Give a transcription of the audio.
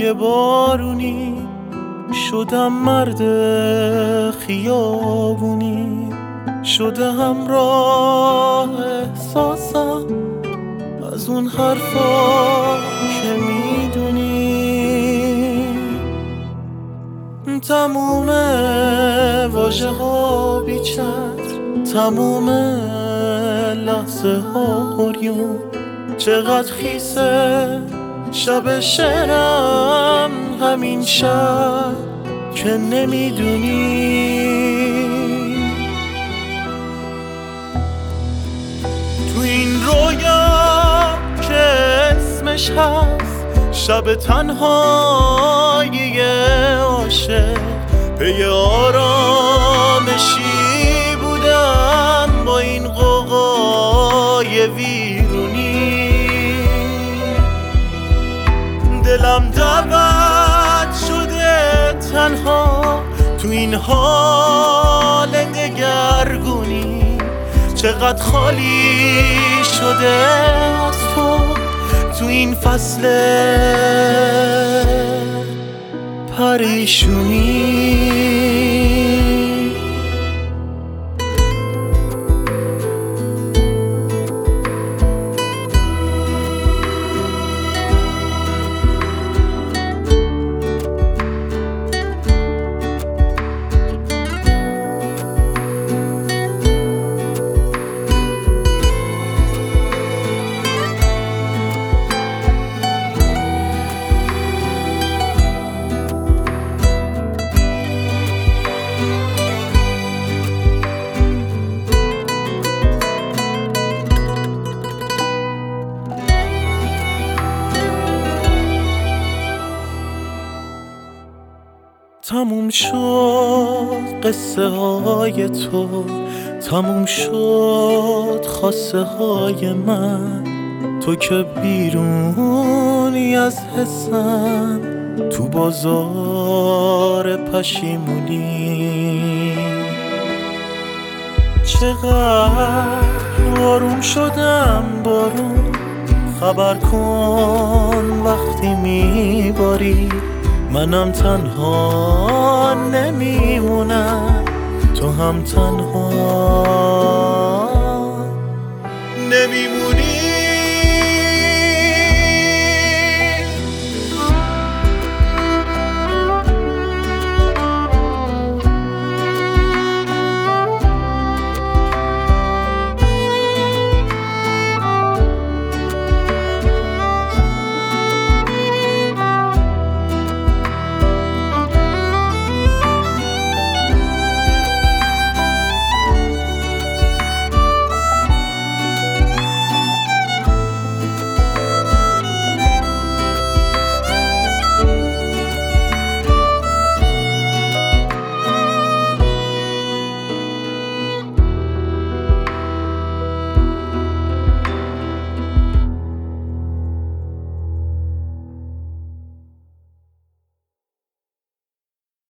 یه بارونی شدم مرد خیابونی، شده همراه احساسم از اون حرفا که میدونی. تموم واژه ها بیچت، تموم لحظه ها عریون، چقدر خیسه شب شعرم همین شب که نمیدونی. تو این رویا که اسمش هست شب تنهایی عاشق، پی آرامشی بودم با این غوغای ویرونی. دلم دعوت شده تنها تو این حال دگرگونی، چقدر خالی شده از تو این فصل پریشونی. تموم شد قصه های تو، تموم شد خواسته های من، تو که بیرونی از حسم تو بازار پشیمونی. چقدر آروم شدم بارون، خبر کن وقتی میباری، منم تنها نمیمونم، تو هم تنها نمیمونی.